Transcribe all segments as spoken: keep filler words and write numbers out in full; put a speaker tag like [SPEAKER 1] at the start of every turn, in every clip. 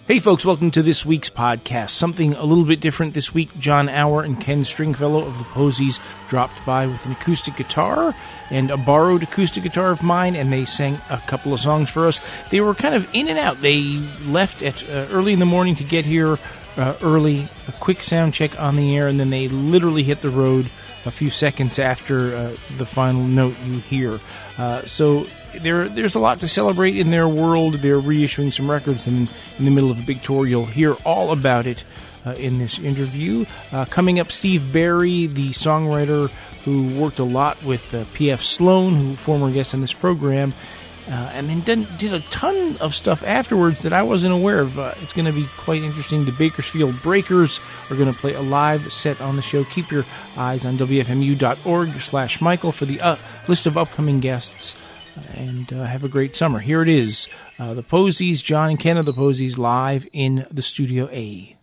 [SPEAKER 1] Hey folks, welcome to this week's podcast. Something a little bit different this week. John Auer and Ken Stringfellow of the Posies dropped by with an acoustic guitar and a borrowed acoustic guitar of mine, and they sang a couple of songs for us. They were kind of in and out. They left at uh, early in the morning to get here uh, early, a quick sound check on the air, and then they literally hit the road a few seconds after uh, the final note you hear. Uh, so there, there's a lot to celebrate in their world. They're reissuing some records, and in the middle of a big tour, you'll hear all about it uh, in this interview. Uh, coming up, Steve Barry, the songwriter who worked a lot with uh, P F Sloan, who former guest on this program, uh, and then did, did a ton of stuff afterwards that I wasn't aware of. Uh, it's going to be quite interesting. The Bakersfield Breakers are going to play a live set on the show. Keep your eyes on W F M U dot org slash Michael for the uh, list of upcoming guests. And uh, have a great summer. Here it is, uh, the Posies, John and Ken of the Posies, live in the Studio A.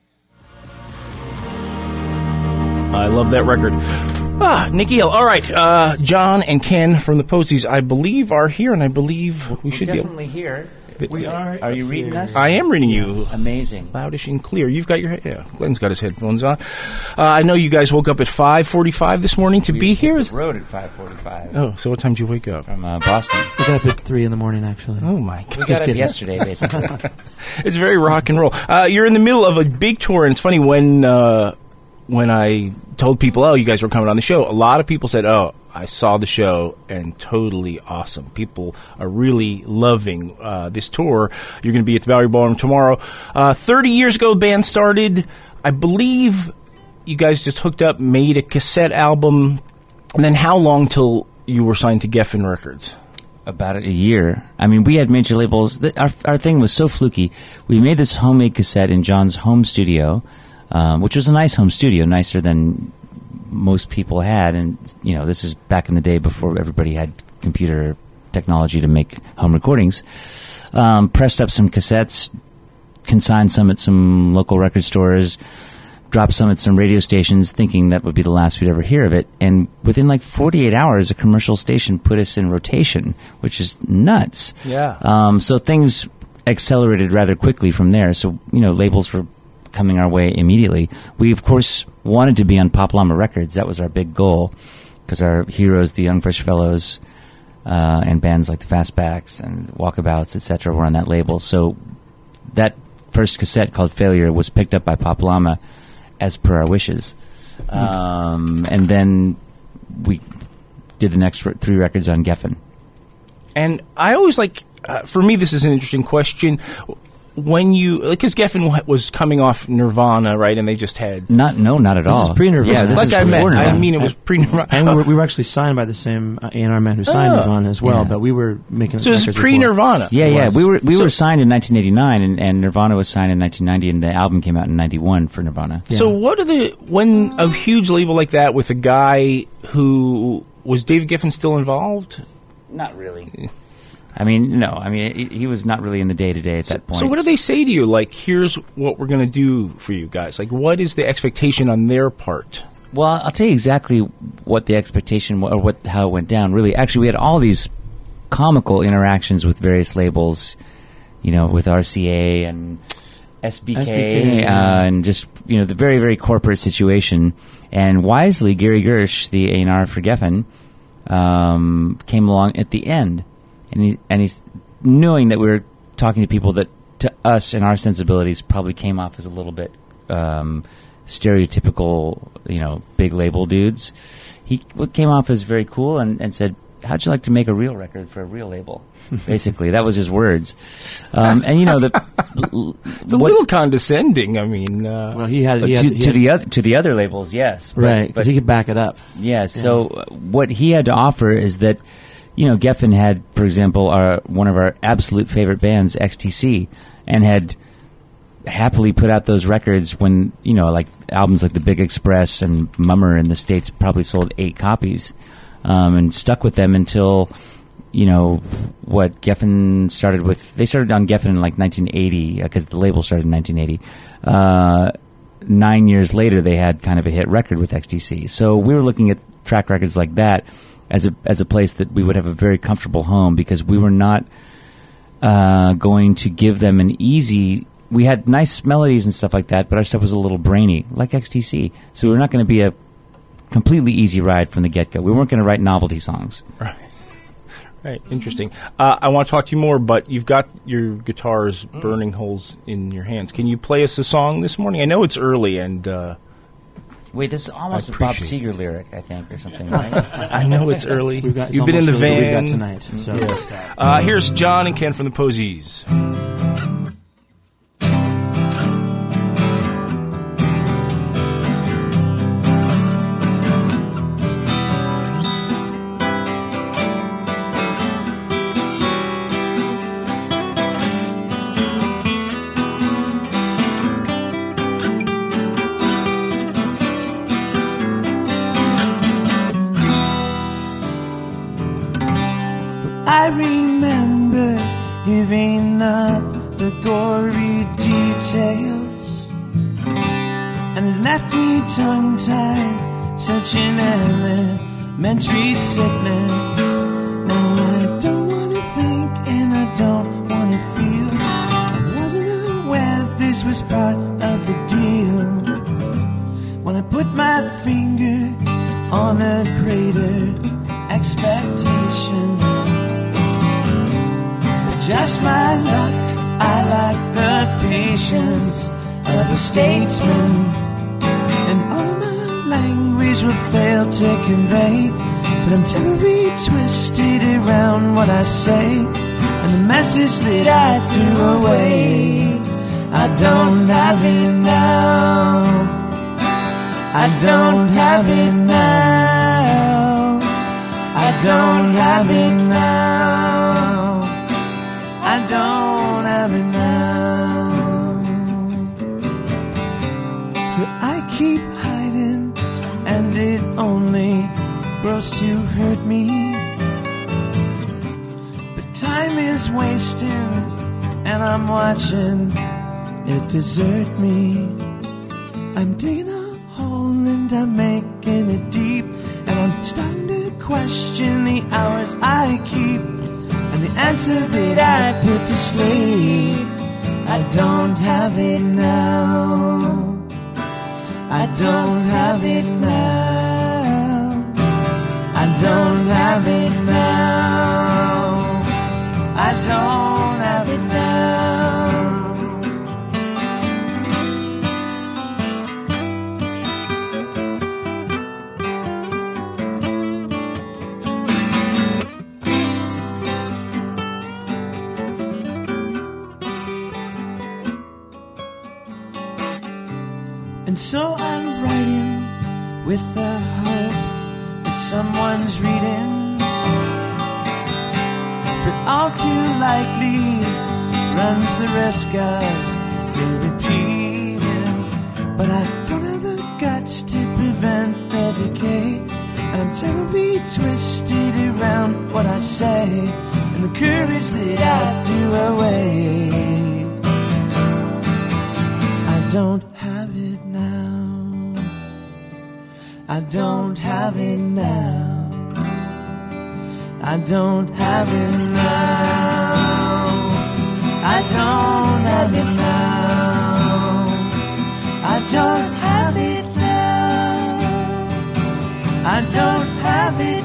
[SPEAKER 1] I love that record. Ah, Nicky Hill. All right, uh, John and Ken from the Posies, I believe, are here, and I believe we
[SPEAKER 2] We're
[SPEAKER 1] should
[SPEAKER 2] definitely
[SPEAKER 1] be
[SPEAKER 2] here.
[SPEAKER 1] We are.
[SPEAKER 2] Are you reading us?
[SPEAKER 1] I am reading you.
[SPEAKER 2] Amazing.
[SPEAKER 1] Loudish and clear. You've got your... Yeah, Glenn's got his headphones on. Uh, I know you guys woke up at five forty-five this morning to
[SPEAKER 2] we
[SPEAKER 1] be here.
[SPEAKER 2] We rode at five forty-five.
[SPEAKER 1] Oh, so what time did you wake up?
[SPEAKER 2] From uh, Boston.
[SPEAKER 3] We got up at three in the morning, actually.
[SPEAKER 1] Oh, my God.
[SPEAKER 2] We got up yesterday, basically.
[SPEAKER 1] It's very rock and roll. Uh, you're in the middle of a big tour, and it's funny, when uh, when I told people, oh, you guys were coming on the show, a lot of people said, oh, I saw the show, and totally awesome. People are really loving uh, this tour. You're going to be at the Bowery Ballroom tomorrow. Uh, thirty years ago, the band started. I believe you guys just hooked up, made a cassette album, and then how long till you were signed to Geffen Records?
[SPEAKER 2] About a year. I mean, we had major labels. Our, our thing was so fluky. We made this homemade cassette in John's home studio, um, which was a nice home studio, nicer than most people had. And, you know, this is back in the day before everybody had computer technology to make home recordings. Um, pressed up some cassettes, consigned some at some local record stores, dropped some at some radio stations, thinking that would be the last we'd ever hear of it. And within like forty-eight hours, a commercial station put us in rotation, which is nuts.
[SPEAKER 1] Yeah.
[SPEAKER 2] Um, so things accelerated rather quickly from there. So, you know, labels were coming our way immediately. We, of course, wanted to be on Pop Llama Records. That was our big goal, because our heroes, the Young Fresh Fellows, uh, and bands like the Fastbacks and Walkabouts, et cetera, were on that label. So that first cassette, called Failure, was picked up by Pop Llama as per our wishes. Um, and then we did the next re- three records on Geffen.
[SPEAKER 1] And I always like, uh, for me, this is an interesting question. When you, because Geffen was coming off Nirvana, right, and they just had...
[SPEAKER 2] Not, no, not at
[SPEAKER 3] this
[SPEAKER 2] all.
[SPEAKER 3] This is pre-Nirvana.
[SPEAKER 2] Yeah, this
[SPEAKER 1] like
[SPEAKER 2] is
[SPEAKER 1] I meant,
[SPEAKER 2] Nirvana.
[SPEAKER 1] I mean it was pre-Nirvana.
[SPEAKER 3] And we were, we were actually signed by the same A and R man who signed
[SPEAKER 1] Oh.
[SPEAKER 3] Nirvana as well,
[SPEAKER 2] Yeah.
[SPEAKER 3] but we were making
[SPEAKER 1] So it's
[SPEAKER 3] records
[SPEAKER 1] pre-Nirvana.
[SPEAKER 2] Yeah,
[SPEAKER 3] It
[SPEAKER 2] yeah.
[SPEAKER 3] was.
[SPEAKER 2] We were we
[SPEAKER 1] So-
[SPEAKER 2] were signed in nineteen eighty-nine, and, and Nirvana was signed in nineteen ninety, and the album came out in ninety-one for Nirvana.
[SPEAKER 3] Yeah.
[SPEAKER 1] So what are the, when a huge label like that with a guy who, was David Geffen still involved?
[SPEAKER 2] Not really. I mean, no. I mean, he, he was not really in the day-to-day at that point.
[SPEAKER 1] So what do they say to you? Like, here's what we're going to do for you guys. Like, what is the expectation on their part?
[SPEAKER 2] Well, I'll tell you exactly what the expectation wa- or what how it went down. Really, actually, we had all these comical interactions with various labels, you know, with R C A and S B K,
[SPEAKER 3] S B K,
[SPEAKER 2] uh,
[SPEAKER 3] yeah.
[SPEAKER 2] and just, you know, the very, very corporate situation. And wisely, Gary Gersh, the A and R for Geffen, um, came along at the end, and he and he's knowing that we were talking to people that, to us and our sensibilities, probably came off as a little bit um, stereotypical, you know, big label dudes. He came off as very cool and, and said, "How'd you like to make a real record for a real label?" Basically, that was his words. Um, and you know, the
[SPEAKER 1] It's a
[SPEAKER 2] what-
[SPEAKER 1] little condescending. I mean, uh,
[SPEAKER 3] Well, he had, he had,
[SPEAKER 2] to,
[SPEAKER 3] he
[SPEAKER 2] to
[SPEAKER 3] had
[SPEAKER 2] the other to the other labels, yes, but-
[SPEAKER 3] right,
[SPEAKER 2] but
[SPEAKER 3] because he could back it up.
[SPEAKER 2] yeah, so uh, what he had to offer is that, you know, Geffen had, for example, our one of our absolute favorite bands, X T C, and had happily put out those records when, you know, like albums like The Big Express and Mummer in the States probably sold eight copies, um, and stuck with them until, you know, what Geffen started with. They started on Geffen in like nineteen eighty, because the label started in nineteen eighty. Uh, nine years later, they had kind of a hit record with X T C. So we were looking at track records like that as a as a place that we would have a very comfortable home, because we were not uh, going to give them an easy we had nice melodies and stuff like that, but our stuff was a little brainy, like X T C. So we were not going to be a completely easy ride from the get-go. We weren't going to write novelty songs.
[SPEAKER 1] Right. Right. Interesting. Uh, I want to talk to you more, but you've got your guitars burning holes in your hands. Can you play us a song this morning? I know it's early, and uh,
[SPEAKER 2] wait, this is almost a Bob Seger lyric, I think, or something, right?
[SPEAKER 1] I know it's early.
[SPEAKER 3] We've got,
[SPEAKER 1] You've been in the
[SPEAKER 3] really
[SPEAKER 1] van
[SPEAKER 3] we've got tonight. So.
[SPEAKER 1] Yes. Uh, here's John and Ken from the Posies.
[SPEAKER 4] I remember giving up the gory details, and it left me tongue-tied, such an elementary sickness. Now I don't want to think and I don't want to feel. I wasn't aware this was part of the deal. When I put my finger on a greater expectation, just my luck, I lack the patience of a statesman, and all of my language will fail to convey that I'm terribly twisted around what I say, and the message that I threw away, I don't have it now. I don't have it now. I don't have it now. I don't have it now. So I keep hiding, and it only grows to hurt me. But time is wasting, and I'm watching it desert me. I'm digging a hole and I'm making it deep, and I'm starting to question the hours I keep. And the answer that I put to sleep, I don't have it now. I don't have it now. I don't have it now. I don't have it now. And so I'm writing with the hope that someone's reading, for all too likely runs the risk of repeating. But I don't have the guts to prevent the decay, and I'm terribly twisted around what I say, and the courage that I threw away, I don't have it now. I don't have it now. I don't have it now. I don't have it now. I don't have it now. I don't have it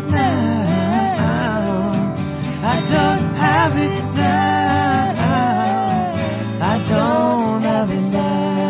[SPEAKER 4] now. I don't have it now. I don't have it now.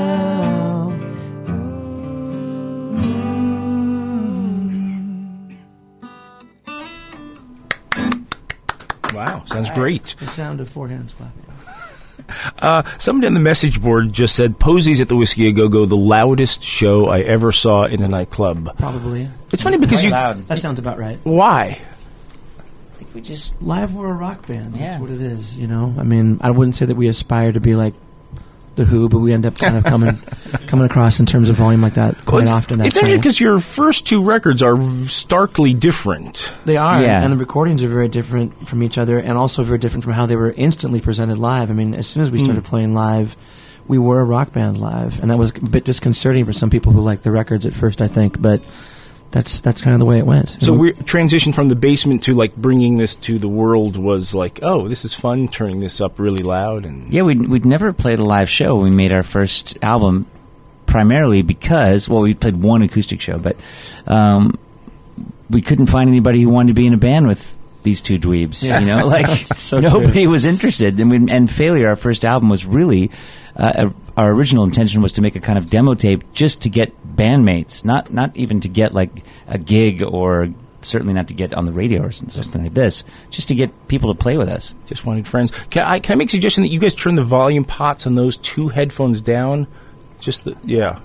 [SPEAKER 1] Wow, sounds great.
[SPEAKER 3] The sound of four hands clapping.
[SPEAKER 1] Uh, somebody on the message board just said, Posies at the Whiskey A Go Go, the loudest show I ever saw in a nightclub.
[SPEAKER 3] Probably.
[SPEAKER 1] It's funny because
[SPEAKER 2] Quite
[SPEAKER 1] you...
[SPEAKER 2] loud.
[SPEAKER 3] That sounds about right.
[SPEAKER 1] Why?
[SPEAKER 2] I think we just
[SPEAKER 3] Live, we're a rock band. That's
[SPEAKER 2] Yeah.
[SPEAKER 3] what it is, you know? I mean, I wouldn't say that we aspire to be like The Who, but we end up kind of coming coming across in terms of volume like that quite
[SPEAKER 1] Well, it's,
[SPEAKER 3] often.
[SPEAKER 1] It's
[SPEAKER 3] That's
[SPEAKER 1] actually
[SPEAKER 3] funny.
[SPEAKER 1] because your first two records are starkly different.
[SPEAKER 3] They are,
[SPEAKER 2] Yeah.
[SPEAKER 3] and the recordings are very different from each other, and also very different from how they were instantly presented live. I mean, as soon as we started
[SPEAKER 1] Mm.
[SPEAKER 3] playing live, we were a rock band live, and that was a bit disconcerting for some people who liked the records at first, I think. But that's that's kind of the way it went.
[SPEAKER 1] So
[SPEAKER 3] And
[SPEAKER 1] we transition from the basement to like bringing this to the world was like, oh, this is fun, turning this up really loud. And
[SPEAKER 2] Yeah, we'd, we'd never played a live show. We made our first album primarily because, well, we played one acoustic show, but um, we couldn't find anybody who wanted to be in a band with these two dweebs.
[SPEAKER 3] Yeah.
[SPEAKER 2] You know, like
[SPEAKER 3] So
[SPEAKER 2] nobody
[SPEAKER 3] true.
[SPEAKER 2] was interested. And, we, and Failure, our first album, was really uh, a, our original intention was to make a kind of demo tape just to get bandmates, not not even to get like a gig or certainly not to get on the radio or something like this, just to get people to play with us.
[SPEAKER 1] just wanted friends. Can I, can I make a suggestion that you guys turn the volume pots on those two headphones down? Just the, yeah.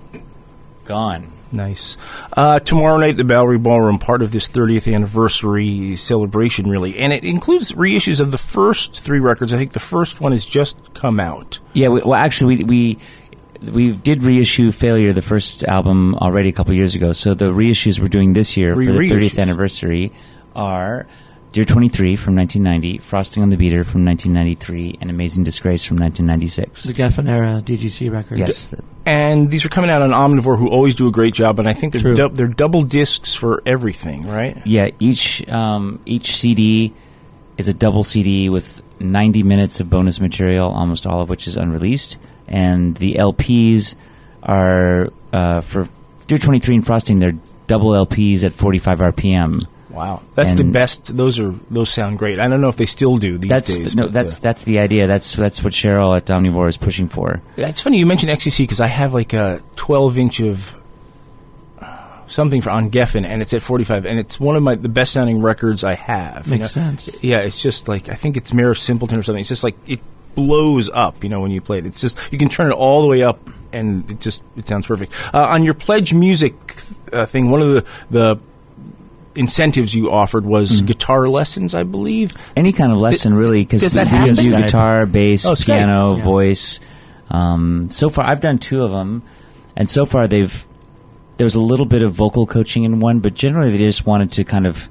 [SPEAKER 2] Gone.
[SPEAKER 1] Nice. Uh, tomorrow night, the Bowery Ballroom, part of this thirtieth anniversary celebration, really. And it includes reissues of the first three records. I think the first one has just come out.
[SPEAKER 2] Yeah, we, well, actually, we, we we did reissue Failure, the first album, already a couple years ago. So the reissues we're doing this year
[SPEAKER 1] Re-
[SPEAKER 2] for the
[SPEAKER 1] reissues.
[SPEAKER 2] thirtieth anniversary are Dear twenty-three from nineteen ninety, Frosting on the Beater from nineteen ninety-three, and Amazing Disgrace from nineteen ninety-six.
[SPEAKER 3] the Geffen era D G C record.
[SPEAKER 2] Yes.
[SPEAKER 1] And these are coming out on Omnivore, who always do a great job. And I think they're
[SPEAKER 3] True.
[SPEAKER 1] dub- they're double discs for everything, right?
[SPEAKER 2] Yeah, each um, each C D is a double C D with ninety minutes of bonus material, almost all of which is unreleased. And the L Ps are, uh, for Dear twenty-three and Frosting, they're double L Ps at forty-five R P M.
[SPEAKER 1] Wow, that's the
[SPEAKER 2] And-
[SPEAKER 1] best. Those are those sound great. I don't know if they still do these
[SPEAKER 2] That's
[SPEAKER 1] days.
[SPEAKER 2] no,
[SPEAKER 1] but,
[SPEAKER 2] that's
[SPEAKER 1] uh,
[SPEAKER 2] that's the idea. That's that's what Cheryl at Omnivore is pushing for.
[SPEAKER 1] It's funny you mentioned X T C because I have like a twelve inch of uh, something for on Geffen, and it's at forty-five, and it's one of my the best sounding records I have. you
[SPEAKER 3] Makes
[SPEAKER 1] know?
[SPEAKER 3] sense.
[SPEAKER 1] Yeah, it's just like I think it's Mayor Simpleton or something. It's just like it blows up, you know, when you play it. It's just you can turn it all the way up, and it just it sounds perfect. Uh, on your Pledge Music uh, thing, one of the the incentives you offered was
[SPEAKER 2] Mm-hmm.
[SPEAKER 1] guitar lessons, I believe.
[SPEAKER 2] Any kind of lesson, really, because
[SPEAKER 1] does
[SPEAKER 2] we,
[SPEAKER 1] that
[SPEAKER 2] we can
[SPEAKER 1] happen?
[SPEAKER 2] do
[SPEAKER 3] Skype.
[SPEAKER 2] guitar, bass,
[SPEAKER 1] Oh, Skype.
[SPEAKER 2] piano,
[SPEAKER 3] Yeah.
[SPEAKER 2] voice. Um, so far, I've done two of them, and so far they've there was a little bit of vocal coaching in one, but generally they just wanted to kind of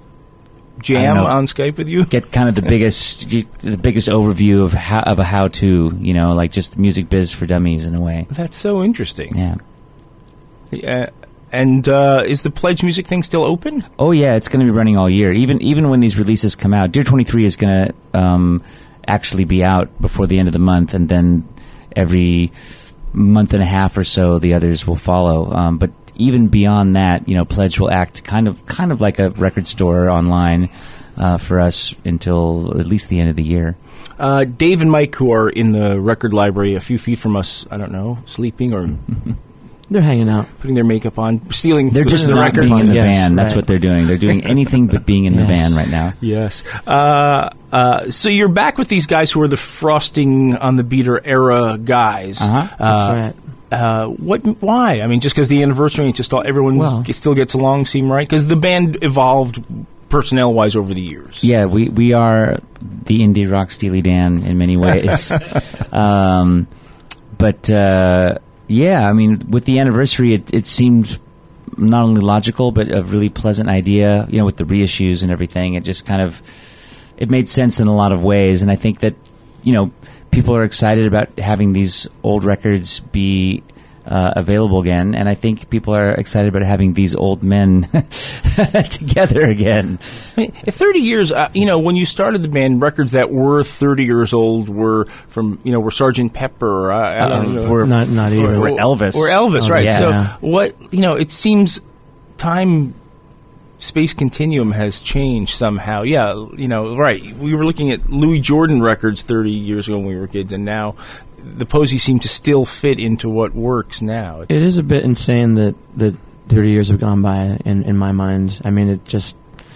[SPEAKER 1] Jam
[SPEAKER 2] know.
[SPEAKER 1] on Skype with you.
[SPEAKER 2] get kind of the biggest the biggest overview of how of a how to, you know, like just music biz for dummies in a way.
[SPEAKER 1] That's so interesting.
[SPEAKER 2] Yeah.
[SPEAKER 1] Yeah. And uh, is the Pledge Music thing still open?
[SPEAKER 2] Oh yeah, it's going to be running all year. Even even when these releases come out, Dear twenty-three is going to um, actually be out before the end of the month, and then every month and a half or so, the others will follow. Um, but even beyond that, you know, Pledge will act kind of kind of like a record store online uh, for us until at least the end of the year.
[SPEAKER 1] Uh, Dave and Mike, who are in the record library a few feet from us, I don't know, sleeping or
[SPEAKER 3] They're hanging out.
[SPEAKER 1] putting their makeup on, stealing
[SPEAKER 2] They're just
[SPEAKER 1] the
[SPEAKER 2] not
[SPEAKER 1] record.
[SPEAKER 2] being in the
[SPEAKER 3] Yes,
[SPEAKER 2] van. That's
[SPEAKER 3] right.
[SPEAKER 2] what they're doing. They're doing anything but being in the
[SPEAKER 3] Yes.
[SPEAKER 2] van right now.
[SPEAKER 1] Yes. Uh, uh, so you're back with these guys who are the Frosting on the Beater era guys.
[SPEAKER 2] Uh-huh.
[SPEAKER 3] That's
[SPEAKER 1] Uh,
[SPEAKER 3] right.
[SPEAKER 1] Uh, what? Why? I mean, just because the anniversary, it's just all everyone
[SPEAKER 3] Well-
[SPEAKER 1] still gets along, seem right? Because the band evolved personnel-wise over the years.
[SPEAKER 2] Yeah, we, we are the indie rock Steely Dan in many ways. um, but, uh, yeah, I mean, with the anniversary, it, it seemed not only logical, but a really pleasant idea, you know, with the reissues and everything. It just kind of, it made sense in a lot of ways. And I think that, you know, people are excited about having these old records be uh, available again. And I think people are excited about having these old men together again.
[SPEAKER 1] I mean, thirty years, uh, you know, when you started the band, records that were thirty years old were from, you know, were Sergeant Pepper. Uh, I don't
[SPEAKER 2] Um,
[SPEAKER 1] know.
[SPEAKER 2] we're-
[SPEAKER 3] Not not even.
[SPEAKER 2] Or Elvis.
[SPEAKER 1] Or Elvis,
[SPEAKER 3] Oh,
[SPEAKER 1] right.
[SPEAKER 3] yeah.
[SPEAKER 1] So
[SPEAKER 3] Yeah.
[SPEAKER 1] what, you know, it seems time space continuum has changed somehow. Yeah, you know, right. We were looking at Louis Jordan records thirty years ago when we were kids, and now the Posies seem to still fit into what works now. It's,
[SPEAKER 3] It is a bit insane that, that thirty years have gone by in, in my mind. I mean, it just...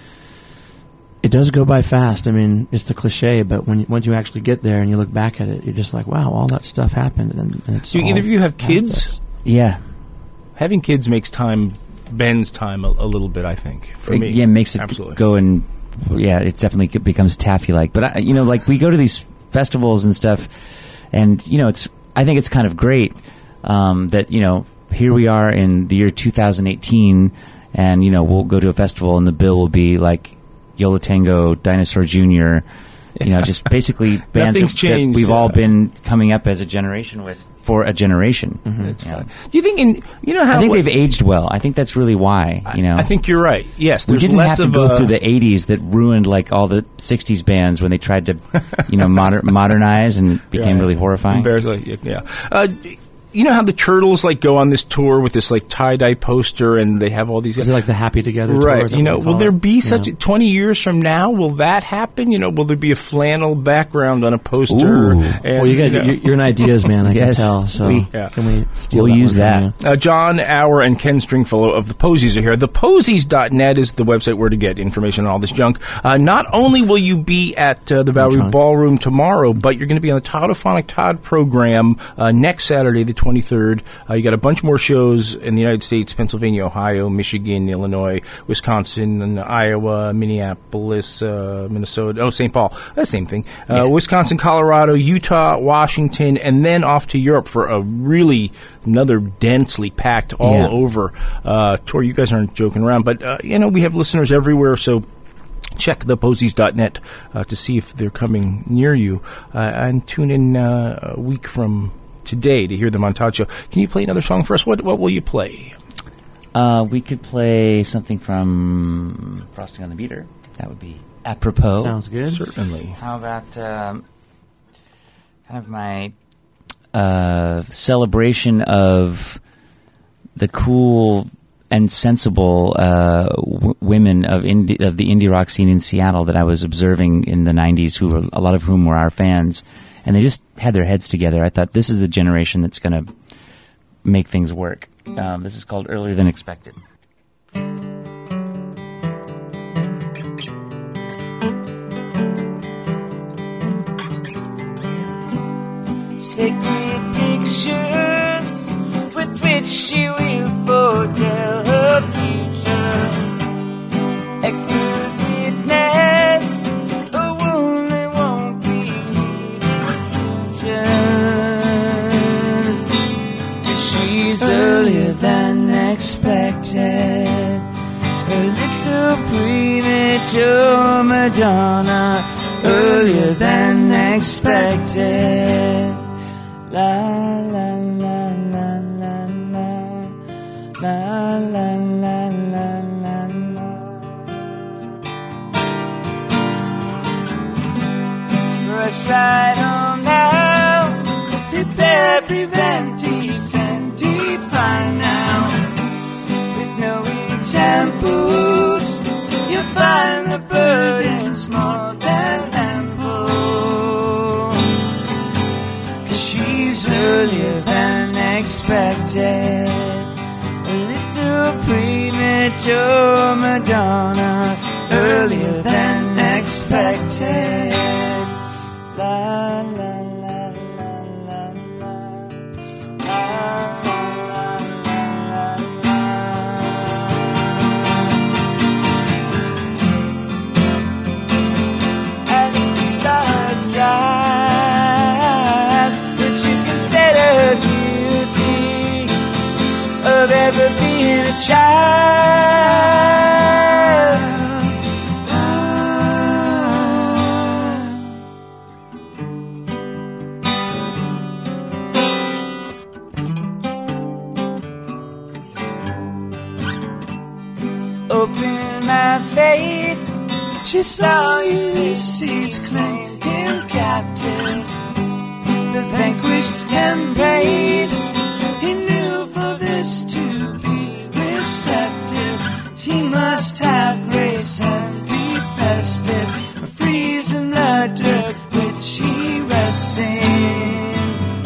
[SPEAKER 3] It does go by fast. I mean, it's the cliche, but when you, once you actually get there and you look back at it, you're just like, wow, all that stuff happened. And, and it's
[SPEAKER 1] Do either
[SPEAKER 3] all
[SPEAKER 1] of you have
[SPEAKER 3] past
[SPEAKER 1] kids?
[SPEAKER 3] us.
[SPEAKER 2] Yeah.
[SPEAKER 1] Having kids makes time, bends time a, a little bit, I think, for
[SPEAKER 2] It-
[SPEAKER 1] me.
[SPEAKER 2] Yeah, it makes it
[SPEAKER 1] Absolutely.
[SPEAKER 2] go and yeah, it definitely c- becomes taffy-like. But I, you know, like we go to these festivals and stuff, and you know, it's I think it's kind of great um, that you know here we are in the year two thousand eighteen, and you know we'll go to a festival and the bill will be like Yola Tango, Dinosaur Junior You know, just basically bands
[SPEAKER 1] Nothing's
[SPEAKER 2] that
[SPEAKER 1] changed,
[SPEAKER 2] we've all
[SPEAKER 1] yeah.
[SPEAKER 2] been coming up as a generation with. for a generation.
[SPEAKER 3] Mm-hmm.
[SPEAKER 1] It's
[SPEAKER 2] Yeah.
[SPEAKER 1] fine. Do you think in you know how
[SPEAKER 2] I think
[SPEAKER 1] what-
[SPEAKER 2] they've aged well. I think that's really why. You know,
[SPEAKER 1] I think you're right. Yes,
[SPEAKER 2] we
[SPEAKER 1] there's
[SPEAKER 2] didn't
[SPEAKER 1] less
[SPEAKER 2] have to
[SPEAKER 1] of
[SPEAKER 2] go
[SPEAKER 1] a,
[SPEAKER 2] through the eighties that ruined like all the sixties bands when they tried to, you know, moder- modernize and became
[SPEAKER 1] Yeah.
[SPEAKER 2] really horrifying.
[SPEAKER 1] Embarrassing, yeah. Uh, you know how the Turtles like go on this tour with this like tie dye poster, and they have all these.
[SPEAKER 3] Is it like the Happy Together tour?
[SPEAKER 1] Right.
[SPEAKER 3] Is that
[SPEAKER 1] You
[SPEAKER 3] what
[SPEAKER 1] know,
[SPEAKER 3] they
[SPEAKER 1] will
[SPEAKER 3] call
[SPEAKER 1] there
[SPEAKER 3] it?
[SPEAKER 1] be such
[SPEAKER 3] Yeah.
[SPEAKER 1] twenty years from now? Will that happen? You know, will there be a flannel background on a poster?
[SPEAKER 2] Ooh.
[SPEAKER 1] And,
[SPEAKER 3] Well, you got
[SPEAKER 1] know,
[SPEAKER 3] you're, you're an ideas man. I
[SPEAKER 2] Yes,
[SPEAKER 3] can tell. So
[SPEAKER 2] we-
[SPEAKER 1] Yeah.
[SPEAKER 3] can we steal
[SPEAKER 2] We'll
[SPEAKER 3] that
[SPEAKER 2] use
[SPEAKER 3] one from
[SPEAKER 2] that.
[SPEAKER 3] you?
[SPEAKER 1] Uh, John Auer and Ken Stringfellow of the Posies are here. The posies dot net is the website where to get information on all this junk. Uh, not only will you be at uh, the Bowery
[SPEAKER 3] John.
[SPEAKER 1] Ballroom tomorrow, but you're going to be on the Toddophonic Todd program uh, next Saturday, the twenty-third. Uh, you got a bunch more shows in the United States, Pennsylvania, Ohio, Michigan, Illinois, Wisconsin, and Iowa, Minneapolis, uh, Minnesota, oh, Saint Paul. That's the same thing. Uh,
[SPEAKER 2] Yeah.
[SPEAKER 1] Wisconsin, Colorado, Utah, Washington, and then off to Europe for a really another densely packed all
[SPEAKER 2] Yeah.
[SPEAKER 1] over uh, tour. You guys aren't joking around, but uh, you know we have listeners everywhere, so check the posies dot net uh, to see if they're coming near you, uh, and tune in uh, a week from today to hear the Montage Show. Can you play another song for us? What what will you play?
[SPEAKER 2] Uh, we could play something from Frosting on the Beater. That would be apropos.
[SPEAKER 3] Sounds good.
[SPEAKER 1] Certainly.
[SPEAKER 2] How about um, kind of my uh, celebration of the cool and sensible uh, w- women of indie, of the indie rock scene in Seattle that I was observing in the nineties, who were a lot of whom were our fans, and they just had their heads together. I thought this is the generation that's going to make things work. Um, this is called Earlier Than Expected.
[SPEAKER 4] Sacred pictures with which she will foretell her future. Expert witness, a wound that won't be needing sutures. But she's earlier than expected, a little premature Madonna, earlier than expected. La la la la la la la la la la la la. Rush right on now, prepare, prevent, defend, define now. With no examples, you'll find the burden's more than ample. Earlier than expected, a little premature Madonna, earlier than expected. La la la la la la la la la la la. And the sunrise, beauty of ever being a child. Open my face, she saw Ulysses claimed him captive. The vanquished and praised, he knew for this to be receptive, he must have grace and be festive, freezing the dirt which he rests in.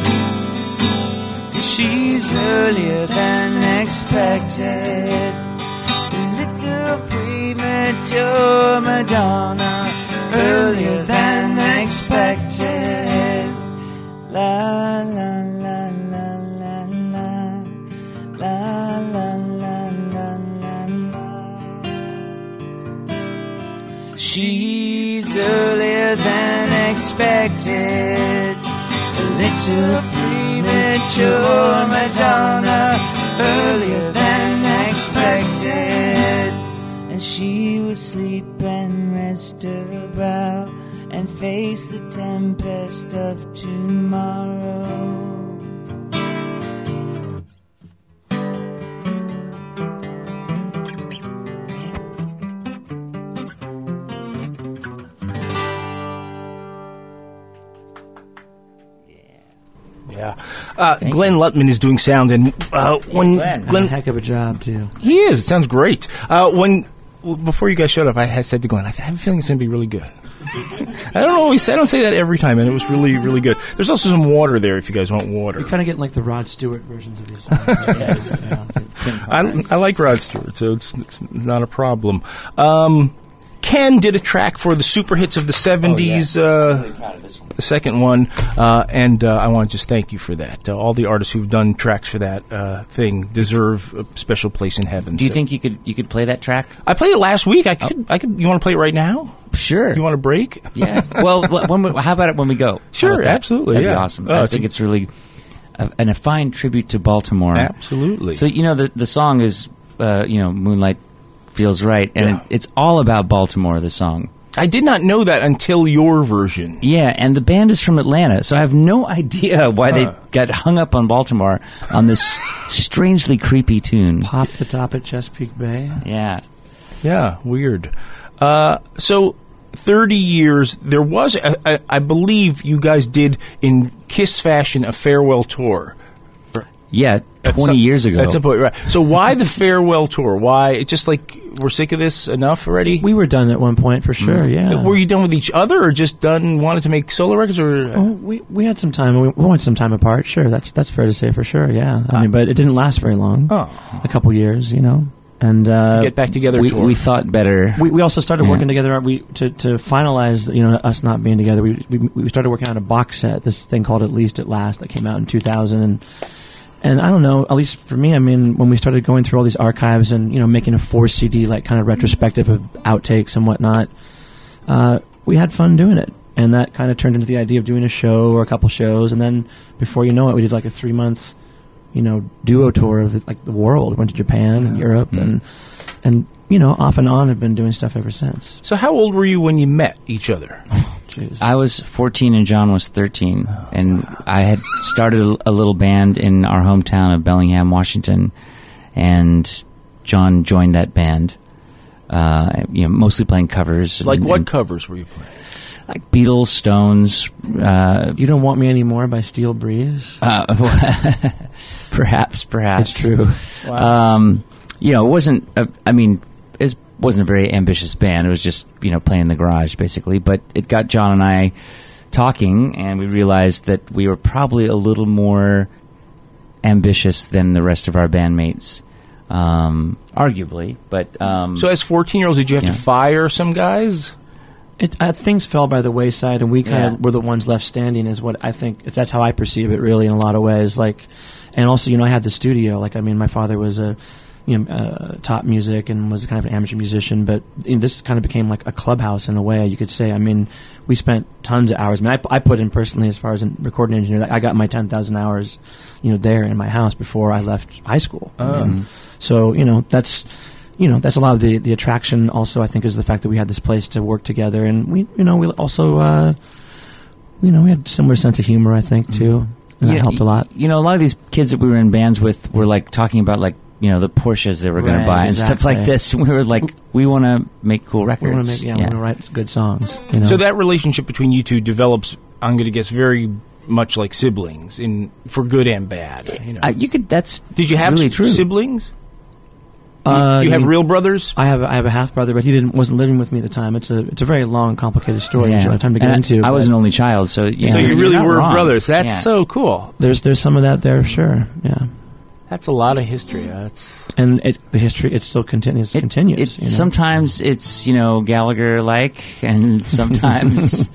[SPEAKER 4] She's earlier than expected, a little premature Madonna, earlier than expected. La la la la la la la la la la la la. She's earlier than expected, a little premature Madonna, earlier than expected. And she will sleep and rest her brow and face the tempest of tomorrow.
[SPEAKER 1] Yeah. Uh, Glenn Lutman is doing sound, and uh, when
[SPEAKER 2] Glenn.
[SPEAKER 3] Did
[SPEAKER 1] Glenn,
[SPEAKER 3] a heck of a job too.
[SPEAKER 1] he is. It sounds great. Uh, when before you guys showed up, I had said to Glenn, I have a feeling it's going to be really good. I don't always. I don't say that every time, and it was really, really good. There's also some water there if you guys want water.
[SPEAKER 3] You're kind of getting like the Rod Stewart versions of these songs. Yes. Yeah.
[SPEAKER 1] I, I like Rod Stewart, so it's, it's not a problem. Um, Ken did a track for the super hits of the seventies, uh, the second one, uh, and uh, I want to just thank you for that. Uh, all the artists who've done tracks for that uh, thing deserve a special place in heaven.
[SPEAKER 2] Do you
[SPEAKER 1] so.
[SPEAKER 2] think you could you could play that track?
[SPEAKER 1] I played it last week. I could. I could. You want to play it right now?
[SPEAKER 2] Sure.
[SPEAKER 1] You want a break?
[SPEAKER 2] Yeah. Well, wh- when we, how about it when we go?
[SPEAKER 1] Sure,
[SPEAKER 2] How about that?
[SPEAKER 1] absolutely,
[SPEAKER 2] That'd
[SPEAKER 1] yeah.
[SPEAKER 2] be awesome.
[SPEAKER 1] Oh,
[SPEAKER 2] I
[SPEAKER 1] it's
[SPEAKER 2] think
[SPEAKER 1] a-
[SPEAKER 2] it's really a, and a fine tribute to Baltimore.
[SPEAKER 1] Absolutely.
[SPEAKER 2] So you know the the song is uh, you know Moonlight Feels Right, and
[SPEAKER 1] Yeah.
[SPEAKER 2] it, it's all about Baltimore. The song.
[SPEAKER 1] I did not know that until your version.
[SPEAKER 2] Yeah, and the band is from Atlanta, so I have no idea why
[SPEAKER 1] Huh.
[SPEAKER 2] they got hung up on Baltimore on this strangely creepy tune.
[SPEAKER 3] Pop the top at Chesapeake Bay.
[SPEAKER 2] Yeah.
[SPEAKER 1] Yeah, weird. Uh, so, thirty years, there was, a, a, I believe you guys did, in KISS fashion, a farewell tour.
[SPEAKER 2] Yeah,
[SPEAKER 1] At
[SPEAKER 2] twenty
[SPEAKER 1] some-
[SPEAKER 2] years ago.
[SPEAKER 1] At some point, right. So why the farewell tour? Why? It's just like, we're sick of this enough already?
[SPEAKER 3] We were done at one point for sure. Yeah.
[SPEAKER 1] Were you done with each other, or just done, wanted to make solo records, or...
[SPEAKER 3] Oh, we we had some time. We, we went some time apart. Sure, that's that's fair to say for sure. Yeah, I mean, but it didn't last very long.
[SPEAKER 1] Oh.
[SPEAKER 3] A couple years, you know. And uh,
[SPEAKER 1] Get back together
[SPEAKER 2] we,
[SPEAKER 1] tour.
[SPEAKER 2] we thought better.
[SPEAKER 3] we we also started
[SPEAKER 2] Yeah.
[SPEAKER 3] working together. We to to finalize, you know, us not being together. We we we started working on a box set. This thing called At Least at Last that came out in two thousand. And, and I don't know. At least for me, I mean, when we started going through all these archives and you know making a four C D like kind of retrospective of outtakes and whatnot, uh, we had fun doing it. And that kind of turned into the idea of doing a show or a couple shows. And then before you know it, we did like a three month, you know, duo tour of like the world. Went to Japan and Europe
[SPEAKER 2] Mm.
[SPEAKER 3] and and you know off and on have been doing stuff ever since.
[SPEAKER 1] So how old were you when you met each other?
[SPEAKER 3] Jeez.
[SPEAKER 2] I was fourteen and John was thirteen, and I had started a, a little band in our hometown of Bellingham, Washington, and John joined that band. Uh, you know, mostly playing covers.
[SPEAKER 1] Like
[SPEAKER 2] and,
[SPEAKER 1] what
[SPEAKER 2] and,
[SPEAKER 1] covers were you playing?
[SPEAKER 2] like Beatles, Stones. Uh,
[SPEAKER 3] You Don't Want Me Anymore by Steel Breeze.
[SPEAKER 2] uh, perhaps, perhaps
[SPEAKER 3] It's true.
[SPEAKER 2] Um, you know, it wasn't. A, I mean, it wasn't a very ambitious band. It was just you know playing in the garage basically. But it got John and I talking, and we realized that we were probably a little more ambitious than the rest of our bandmates, um, arguably. But um,
[SPEAKER 1] So as fourteen-year-olds, did you have
[SPEAKER 2] Yeah.
[SPEAKER 1] to fire some guys?
[SPEAKER 3] It, uh, things fell by the wayside, and we kind
[SPEAKER 2] Yeah.
[SPEAKER 3] of were the ones left standing. Is what I think. It's, that's how I perceive it, really, in a lot of ways. Like, and also, you know, I had the studio. Like, I mean, my father was a, you know, uh, taught music and was kind of an amateur musician. But you know, this kind of became like a clubhouse in a way, you could say. I mean, we spent tons of hours. I mean, I, I put in personally, as far as a recording engineer, I got my ten thousand hours, you know, there in my house before I left high school.
[SPEAKER 1] Oh.
[SPEAKER 3] And so, you know, that's. You know, that's a lot of the, the attraction also, I think, is the fact that we had this place to work together. And we, you know, we also, uh, you know, we had a similar sense of humor, I think, too. And that
[SPEAKER 2] Yeah,
[SPEAKER 3] helped a lot.
[SPEAKER 2] You know, a lot of these kids that we were in bands with were like talking about like you know the Porsches they were going
[SPEAKER 3] Right,
[SPEAKER 2] to buy and stuff like
[SPEAKER 3] exactly.
[SPEAKER 2] this. We were like, we want to make cool
[SPEAKER 3] We
[SPEAKER 2] records.
[SPEAKER 3] want to make, yeah, we want to write good songs. You know?
[SPEAKER 1] So that relationship between you two develops, I'm going to guess, very much like siblings, in for good and bad. You know.
[SPEAKER 2] Uh, you could. That's
[SPEAKER 1] Did you have
[SPEAKER 2] really
[SPEAKER 1] s-
[SPEAKER 2] true.
[SPEAKER 1] siblings? Do you,
[SPEAKER 3] Uh,
[SPEAKER 1] do you have
[SPEAKER 3] mean-
[SPEAKER 1] real brothers?
[SPEAKER 3] I have I have a half brother, but he didn't wasn't living with me at the time. It's a it's a very long, complicated story.
[SPEAKER 2] Yeah.
[SPEAKER 3] I don't have time to get
[SPEAKER 2] And
[SPEAKER 3] into.
[SPEAKER 2] I, I was
[SPEAKER 3] but
[SPEAKER 2] an only child, so yeah,
[SPEAKER 1] so you
[SPEAKER 2] you're
[SPEAKER 1] really
[SPEAKER 2] not
[SPEAKER 1] were
[SPEAKER 2] wrong.
[SPEAKER 1] brothers. That's
[SPEAKER 2] Yeah.
[SPEAKER 1] so cool.
[SPEAKER 3] There's there's some of that there, sure. Yeah,
[SPEAKER 1] That's a lot of history. That's
[SPEAKER 3] and it, the history it still continues.
[SPEAKER 2] It,
[SPEAKER 3] continues.
[SPEAKER 2] It's
[SPEAKER 3] you know?
[SPEAKER 2] sometimes it's you know Gallagher like, and sometimes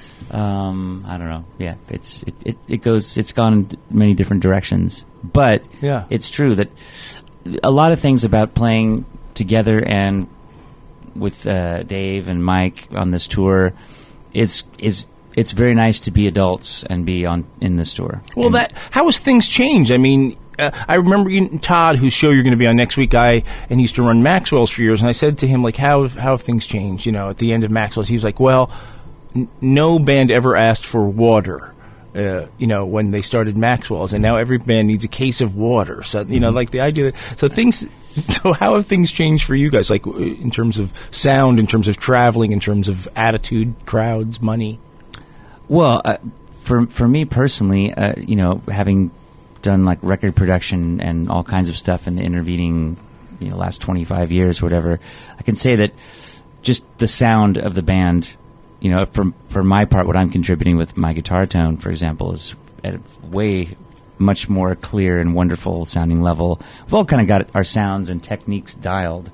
[SPEAKER 2] um, I don't know. Yeah, it's it, it, it goes. It's gone in many different directions, but
[SPEAKER 1] Yeah.
[SPEAKER 2] it's true that a lot of things about playing together and with uh, Dave and Mike on this tour, it's is it's very nice to be adults and be on in this tour.
[SPEAKER 1] well.
[SPEAKER 2] And-
[SPEAKER 1] That how has things changed? I mean, uh, I remember you, Todd, whose show you're going to be on next week. I and he used to run Maxwell's for years, and I said to him like, "How have, how have things changed?" You know, at the end of Maxwell's, he was like, "Well, n- no band ever asked for water." Uh, you know, when they started Maxwell's, and now every band needs a case of water. So, you know, like the idea that, so things, so how have things changed for you guys, like w- in terms of sound, in terms of traveling, in terms of attitude, crowds, money?
[SPEAKER 2] Well, uh, for for me personally, uh, you know, having done like record production and all kinds of stuff in the intervening, you know, last twenty-five years, or whatever, I can say that just the sound of the band, you know, for for my part, what I'm contributing with my guitar tone, for example, is at a way much more clear and wonderful sounding level. We've all kind of got our sounds and techniques dialed.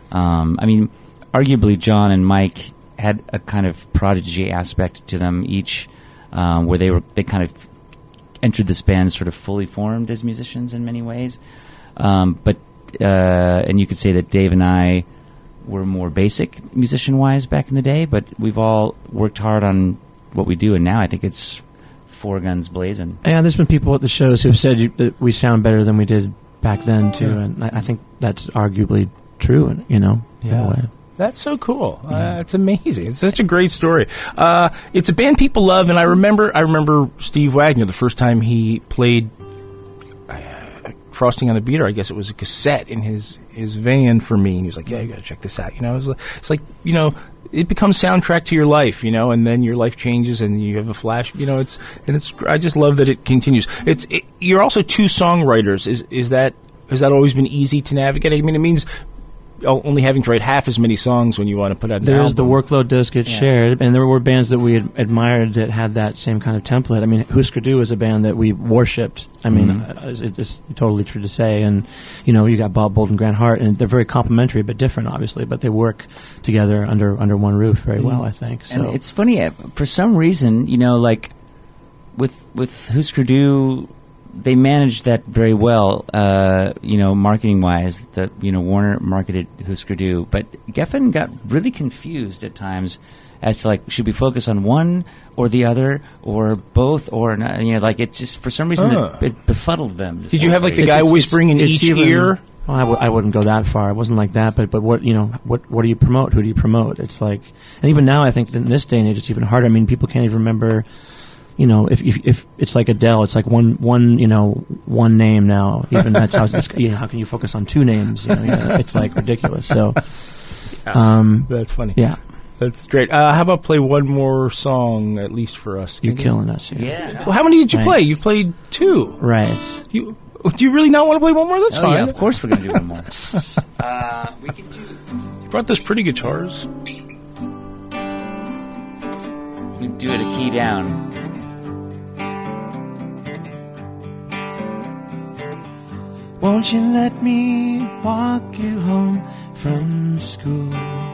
[SPEAKER 2] Um, I mean, arguably John and Mike had a kind of prodigy aspect to them each, um, where they were they kind of entered this band sort of fully formed as musicians in many ways. Um, but uh, and you could say that Dave and I were more basic musician-wise back in the day, but we've all worked hard on what we do, and now I think it's four guns blazing.
[SPEAKER 3] Yeah, there's been people at the shows who've said you, that we sound better than we did back then too, yeah. and I, I think that's arguably true. And you know,
[SPEAKER 1] yeah.
[SPEAKER 3] in a way.
[SPEAKER 1] That's so cool. Yeah. Uh, it's amazing. It's such a great story. Uh, it's a band people love, and I remember I remember Steve Wagner the first time he played uh, Frosting on the Beater. I guess it was a cassette in his, his van for me, and he was like, "Yeah, you got to check this out." You know, it was like, it's like you know, it becomes soundtrack to your life. You know, and then your life changes, and you have a flash. You know, it's and it's. I just love that it continues. It's it, you're also two songwriters. Is is that has that always been easy to navigate? I mean, it means only having to write half as many songs when you want to put out an
[SPEAKER 3] there
[SPEAKER 1] album.
[SPEAKER 3] is the workload does get yeah. shared, and there were bands that we had admired that had that same kind of template. I mean, Husker Du is a band that we worshipped. I mean, mm-hmm. it, it's totally true to say. And you know, you got Bob Bolt and Grant Hart, and they're very complementary but different, obviously. But they work together under under one roof very mm-hmm. well, I think. So.
[SPEAKER 2] And it's funny, for some reason, you know, like with with Husker Du, they managed that very well, uh, you know, marketing-wise. The you know Warner marketed Husker Du, but Geffen got really confused at times as to like, should we focus on one or the other or both or not? You know, like it just for some reason
[SPEAKER 1] uh.
[SPEAKER 2] it, it befuddled them.
[SPEAKER 1] Did you have like the guy
[SPEAKER 3] just,
[SPEAKER 1] whispering in each
[SPEAKER 3] even,
[SPEAKER 1] ear?
[SPEAKER 3] Well, I, w- I wouldn't go that far. It wasn't like that, but but what you know, what what do you promote? Who do you promote? It's like, and even now, I think that in this day and age, it's even harder. I mean, people can't even remember. You know, if, if if it's like Adele, it's like one one you know one name now. Even that's how it's, you know, how can you focus on two names? You know, yeah, it's like ridiculous. So, um,
[SPEAKER 1] that's funny.
[SPEAKER 3] Yeah,
[SPEAKER 1] that's great. Uh, how about play one more song at least for us?
[SPEAKER 3] You're
[SPEAKER 1] Can
[SPEAKER 3] killing us. Yeah.
[SPEAKER 2] yeah.
[SPEAKER 1] Well, how many did you
[SPEAKER 3] Thanks.
[SPEAKER 1] play? You played two.
[SPEAKER 3] Right.
[SPEAKER 1] You do you really not want to play one more? That's
[SPEAKER 2] oh,
[SPEAKER 1] fine.
[SPEAKER 2] Yeah, of course we're gonna do one more. uh, we can do.
[SPEAKER 1] You brought those pretty guitars.
[SPEAKER 2] We do it a key down.
[SPEAKER 4] Won't you let me walk you home from school?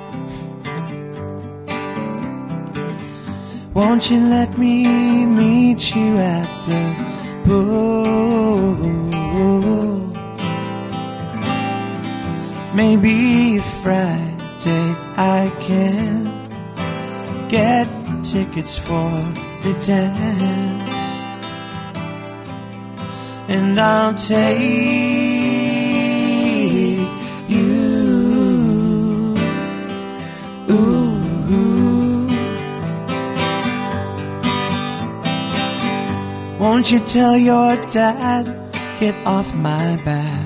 [SPEAKER 4] Won't you let me meet you at the pool? Maybe Friday I can get tickets for the dance, and I'll take you. Ooh. Won't you tell your dad, get off my back?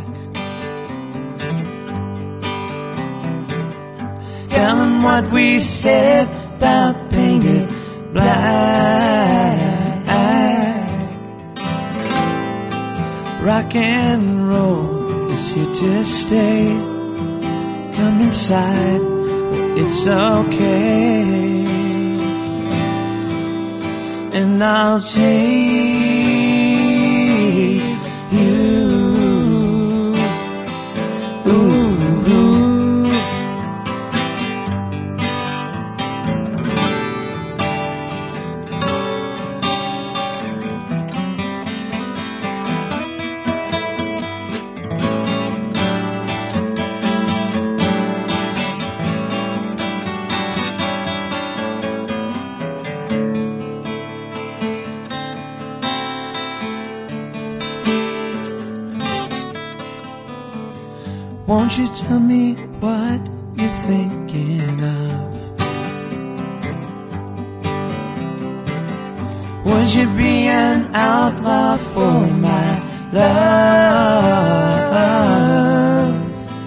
[SPEAKER 4] Tell him what we said about painted black. Rock and roll is here to stay. Come inside, it's okay. And I'll take you. Ooh, ooh. Won't you tell me what you're thinking of? Would you be an outlaw for my love?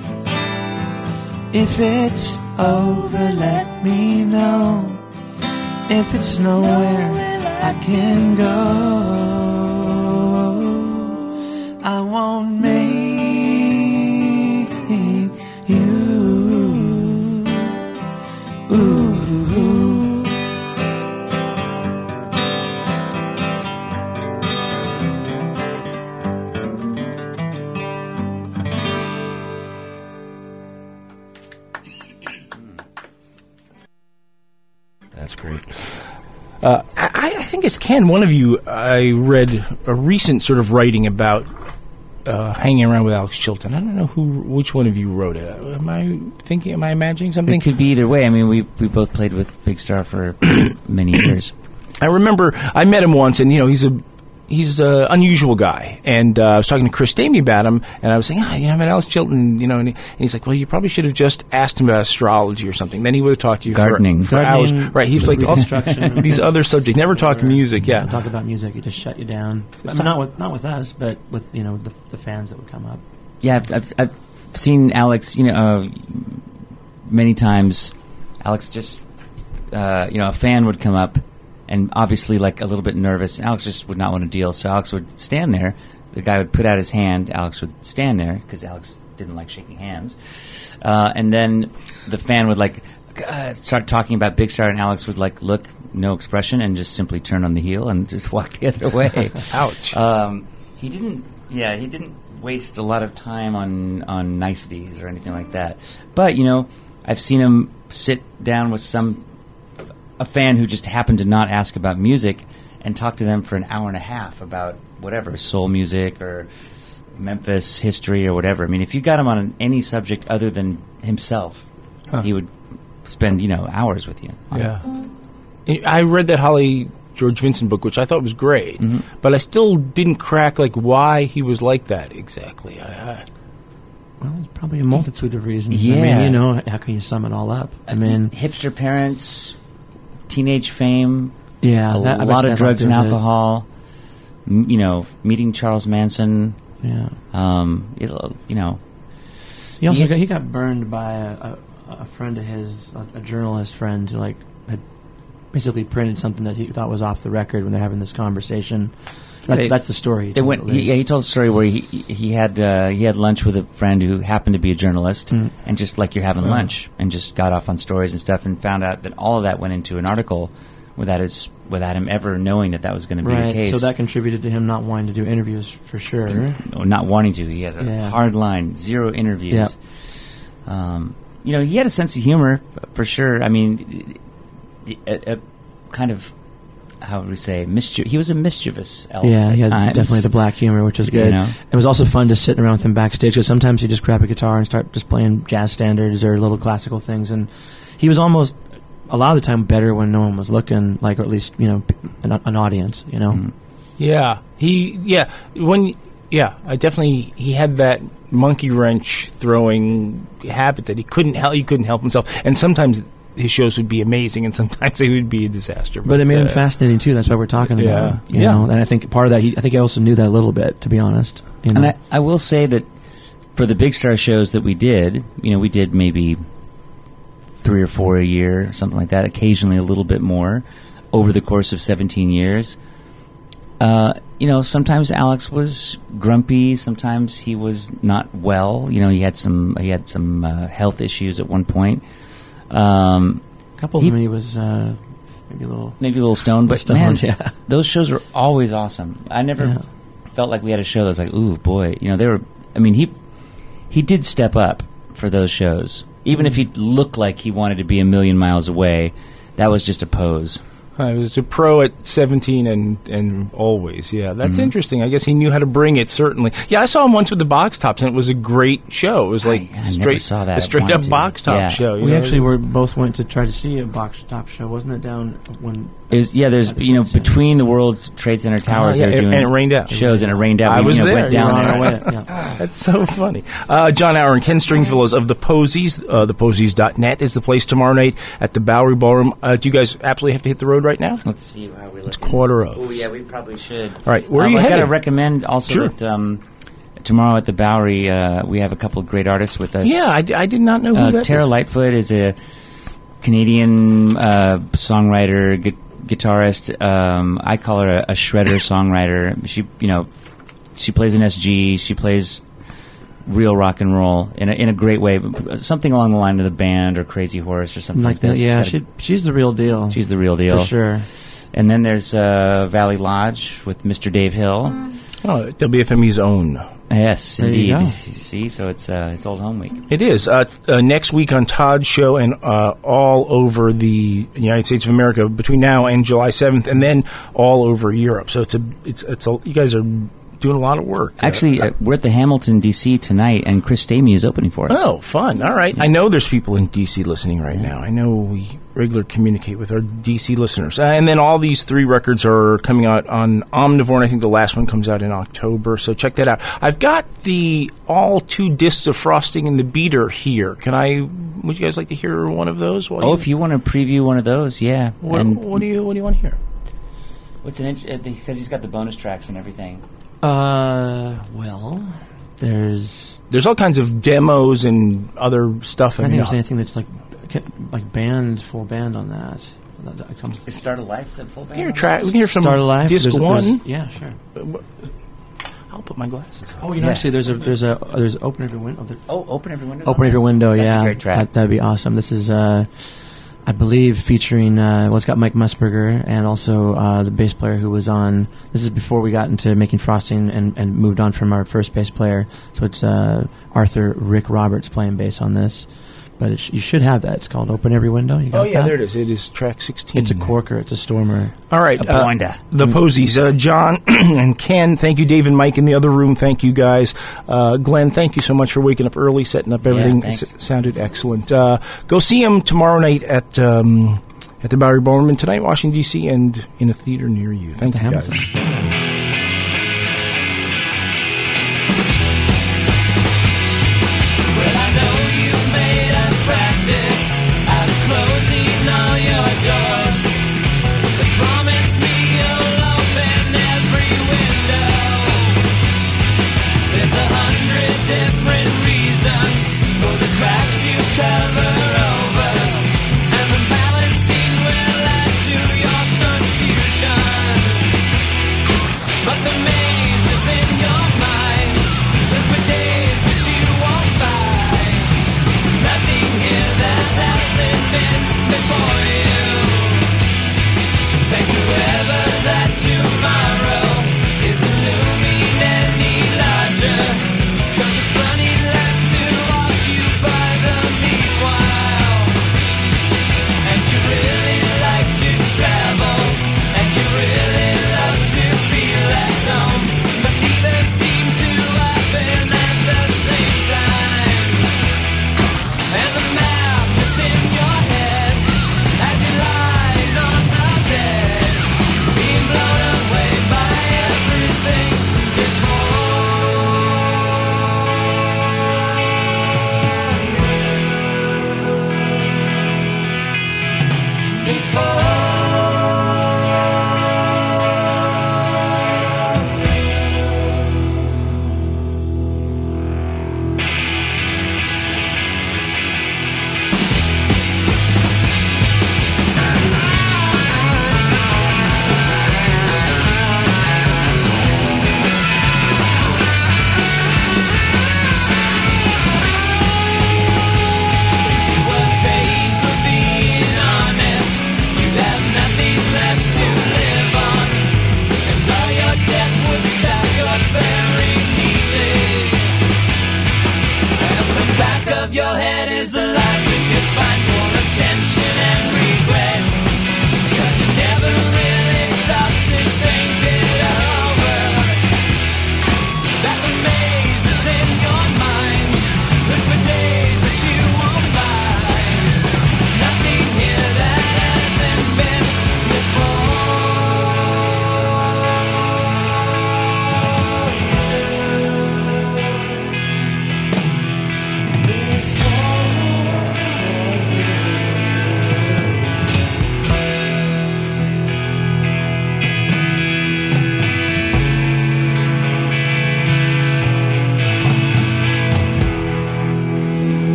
[SPEAKER 4] If it's over, let me know. If it's nowhere, I can go. I won't make you. Ooh.
[SPEAKER 1] That's great. Uh, I, I think it's Ken. One of you, I read a recent sort of writing about uh, hanging around with Alex Chilton. I don't know who, which one of you wrote it. Am I thinking? Am I imagining something?
[SPEAKER 2] It could be either way. I mean, we we both played with Big Star for many years.
[SPEAKER 1] I remember I met him once, and you know he's a he's an unusual guy. And uh, I was talking to Chris Stamey about him, and I was saying, ah, you know, I met Alex Chilton, you know, and, he, and he's like, well, you probably should have just asked him about astrology or something. Then he would have talked to you
[SPEAKER 2] Gardening.
[SPEAKER 1] for, for
[SPEAKER 3] Gardening,
[SPEAKER 1] hours. Right? He was like,
[SPEAKER 3] reconstruction.
[SPEAKER 1] these other subjects. Never talk music. Yeah.
[SPEAKER 3] Don't talk about music. You just shut you down. I mean, not with not with us, but with you know the the fans that would come up.
[SPEAKER 2] Yeah, I've, I've, I've seen Alex, you know, uh, many times. Alex just, uh, you know, a fan would come up and obviously like a little bit nervous. Alex just would not want to deal, so Alex would stand there. The guy would put out his hand. Alex would stand there because Alex didn't like shaking hands. Uh, and then the fan would like uh, start talking about Big Star, and Alex would like look, no expression, and just simply turn on the heel and just walk the other way.
[SPEAKER 1] Ouch.
[SPEAKER 2] Um, he didn't. Yeah, he didn't waste a lot of time on on niceties or anything like that. But you know, I've seen him sit down with some a fan who just happened to not ask about music and talk to them for an hour and a half about whatever, soul music or Memphis history or whatever. I mean, if you got him on any subject other than himself, huh. he would spend, you know, hours with you.
[SPEAKER 1] Yeah. I read that Holly George Vincent book, which I thought was great, mm-hmm. but I still didn't crack, like, why he was like that exactly. I, I
[SPEAKER 3] Well, there's probably a multitude of reasons.
[SPEAKER 2] Yeah.
[SPEAKER 3] I mean, you know, how can you sum it all up? I mean,
[SPEAKER 2] hipster parents, teenage fame,
[SPEAKER 3] yeah,
[SPEAKER 2] a
[SPEAKER 3] that,
[SPEAKER 2] lot of drugs and
[SPEAKER 3] it.
[SPEAKER 2] alcohol, m- you know, meeting Charles Manson.
[SPEAKER 3] Yeah.
[SPEAKER 2] Um, it, you know.
[SPEAKER 3] He also
[SPEAKER 2] he,
[SPEAKER 3] got, he got burned by a, a, a friend of his, a, a journalist friend, who, like, had basically printed something that he thought was off the record when they're having this conversation. That's,
[SPEAKER 2] they,
[SPEAKER 3] that's the story.
[SPEAKER 2] They went. He, yeah, he told a story where he he had uh, he had lunch with a friend who happened to be a journalist, mm. and just like you're having oh. lunch, and just got off on stories and stuff, and found out that all of that went into an article without his without him ever knowing that that was going to be
[SPEAKER 3] right,
[SPEAKER 2] the case.
[SPEAKER 3] So that contributed to him not wanting to do interviews for sure.
[SPEAKER 2] No, not wanting to. He has a
[SPEAKER 3] yeah.
[SPEAKER 2] hard line, zero interviews.
[SPEAKER 3] Yep.
[SPEAKER 2] Um, you know, he had a sense of humor for sure. I mean, a, a kind of. How would we say? Mischie- he was a mischievous elf.
[SPEAKER 3] Yeah,
[SPEAKER 2] at
[SPEAKER 3] he had
[SPEAKER 2] times.
[SPEAKER 3] definitely the black humor, which was good.
[SPEAKER 2] You know?
[SPEAKER 3] It was also fun just sitting around with him backstage, because sometimes he'd just grab a guitar and start just playing jazz standards or little classical things, and he was almost a lot of the time better when no one was looking, like, or at least, you know, an, an audience, you know. Mm-hmm.
[SPEAKER 1] Yeah, he yeah when yeah I definitely he had that monkey wrench throwing habit that he couldn't help he couldn't help himself, and sometimes his shows would be amazing, and sometimes they would be a disaster. But,
[SPEAKER 3] but it made
[SPEAKER 1] uh,
[SPEAKER 3] him fascinating too. That's why we're talking
[SPEAKER 1] yeah.
[SPEAKER 3] about him. You
[SPEAKER 1] yeah.
[SPEAKER 3] know? And I think part of that, he, I think he also knew that a little bit, to be honest. You know?
[SPEAKER 2] And I, I will say that for the Big Star shows that we did, you know, we did maybe three or four a year, something like that. Occasionally a little bit more over the course of seventeen years. Uh, you know, sometimes Alex was grumpy. Sometimes he was not well. You know, he had some he had some uh, health issues at one point. Um,
[SPEAKER 3] a couple of
[SPEAKER 2] he,
[SPEAKER 3] them he was uh, maybe a little
[SPEAKER 2] maybe a little stoned, but
[SPEAKER 3] stoned,
[SPEAKER 2] man,
[SPEAKER 3] yeah.
[SPEAKER 2] those shows were always awesome. I never
[SPEAKER 3] yeah.
[SPEAKER 2] felt like we had a show that was like, ooh boy, you know, they were. I mean, he he did step up for those shows, even mm-hmm. if he looked like he wanted to be a million miles away. That was just a pose.
[SPEAKER 1] I was a pro at seventeen and, and always, yeah. That's mm-hmm. interesting. I guess he knew how to bring it, certainly. Yeah, I saw him once with the Box Tops, and it was a great show. It was like
[SPEAKER 2] I, I
[SPEAKER 1] straight,
[SPEAKER 2] saw that.
[SPEAKER 1] a straight-up
[SPEAKER 2] to.
[SPEAKER 1] Box Top
[SPEAKER 2] yeah.
[SPEAKER 1] show. You
[SPEAKER 3] we
[SPEAKER 1] know?
[SPEAKER 3] actually were both went to try to see a Box Top show. Wasn't it down when...
[SPEAKER 2] It was, yeah, there's, you know, between the World Trade Center towers,
[SPEAKER 1] uh, yeah,
[SPEAKER 2] they were doing
[SPEAKER 1] and it rained out.
[SPEAKER 2] shows, and it rained out.
[SPEAKER 1] I
[SPEAKER 2] we,
[SPEAKER 1] was
[SPEAKER 2] you know,
[SPEAKER 1] there.
[SPEAKER 2] Went down there.
[SPEAKER 3] Way, yeah.
[SPEAKER 1] That's so funny. Uh, John Auer and Ken Stringfellow of the Posies. Uh, the posies dot net is the place tomorrow night at the Bowery Ballroom. Uh, do you guys absolutely have to hit the road right now?
[SPEAKER 2] Let's see how we look.
[SPEAKER 1] It's quarter of.
[SPEAKER 2] Oh, yeah, we probably should.
[SPEAKER 1] All right, where
[SPEAKER 2] um,
[SPEAKER 1] are you
[SPEAKER 2] I
[SPEAKER 1] headed?
[SPEAKER 2] got to recommend also
[SPEAKER 1] sure.
[SPEAKER 2] that um, tomorrow at the Bowery, uh, we have a couple of great artists with us.
[SPEAKER 1] Yeah, I, d- I did not know who
[SPEAKER 2] uh,
[SPEAKER 1] that
[SPEAKER 2] Tara
[SPEAKER 1] is.
[SPEAKER 2] Lightfoot is a Canadian uh, songwriter, gu- guitarist. Um, I call her a, a shredder songwriter. She, you know, she plays an S G. She plays real rock and roll in a, in a great way. Something along the line of the Band or Crazy Horse or something like,
[SPEAKER 3] like that.
[SPEAKER 2] this.
[SPEAKER 3] Yeah,
[SPEAKER 2] she,
[SPEAKER 3] she, she's the real deal.
[SPEAKER 2] she's the real deal.
[SPEAKER 3] For sure.
[SPEAKER 2] And then there's uh, Valley Lodge with Mister Dave Hill.
[SPEAKER 1] Oh, W F M E's own.
[SPEAKER 2] Yes,
[SPEAKER 3] There you
[SPEAKER 2] indeed.
[SPEAKER 3] go.
[SPEAKER 2] You see, so it's uh, it's Old Home Week.
[SPEAKER 1] It is. Uh, uh, next week on Todd's show and uh, all over the United States of America between now and July seventh, and then all over Europe. So it's a it's it's a, you guys are doing a lot of work.
[SPEAKER 2] Actually, uh, we're at the Hamilton, D C tonight, and Chris Stamey is opening for us.
[SPEAKER 1] Oh, fun. All right. I know there's people in D C listening right now. I know we regularly communicate with our D C listeners. Uh, and then all these three records are coming out on Omnivore, and I think the last one comes out in October, so check that out. I've got the all two discs of Frosting and the Beater here. Can I, would you guys like to hear one of those? While
[SPEAKER 2] Oh,
[SPEAKER 1] you,
[SPEAKER 2] if you want to preview one of those, yeah.
[SPEAKER 1] what,
[SPEAKER 2] and
[SPEAKER 1] what do you what do you want to hear?
[SPEAKER 2] what's an int- because he's got the bonus tracks and everything.
[SPEAKER 3] Uh, well, there's.
[SPEAKER 1] There's all kinds of demos and other stuff.
[SPEAKER 3] I don't
[SPEAKER 1] mean,
[SPEAKER 3] think there's anything that's like, like band, full band on that. that comes,
[SPEAKER 2] Is Start of Life the full
[SPEAKER 1] we
[SPEAKER 2] band?
[SPEAKER 1] can hear, track, we can hear from
[SPEAKER 3] Start of Life.
[SPEAKER 1] disc
[SPEAKER 3] there's-
[SPEAKER 1] one.
[SPEAKER 3] there's- Yeah, sure.
[SPEAKER 1] I'll put my glasses on.
[SPEAKER 3] Oh, you know,
[SPEAKER 2] Yeah.
[SPEAKER 3] actually, there's a there's a there's Open Every Window. There,
[SPEAKER 2] Oh, Open Every Window.
[SPEAKER 3] Open Every Window.
[SPEAKER 2] That's
[SPEAKER 3] yeah,
[SPEAKER 2] a great track.
[SPEAKER 3] That, that'd be awesome. This is, uh, I believe, featuring. Uh, well, it's got Mike Musburger and also uh, the bass player who was on. This is before we got into making Frosting and, and moved on from our first bass player. So it's uh, Arthur Rick Roberts playing bass on this. But it sh- you should have that. It's called Open Every Window. You got
[SPEAKER 1] Oh, yeah,
[SPEAKER 3] that?
[SPEAKER 1] there it is. It is track sixteen.
[SPEAKER 3] It's a corker. It's a stormer.
[SPEAKER 1] All right.
[SPEAKER 2] A
[SPEAKER 1] uh,
[SPEAKER 2] pointer.
[SPEAKER 1] the Posies. Uh, John and Ken, thank you. Dave and Mike in the other room, thank you, guys. Uh, Glenn, thank you so much for waking up early, setting up everything.
[SPEAKER 2] thanks.
[SPEAKER 1] S- sounded excellent. Uh, go see him tomorrow night at um, at the Bowery Ballroom, and tonight, Washington, D C, and in a theater near you. Thank
[SPEAKER 3] the
[SPEAKER 1] you,
[SPEAKER 3] Hamilton.
[SPEAKER 1] guys.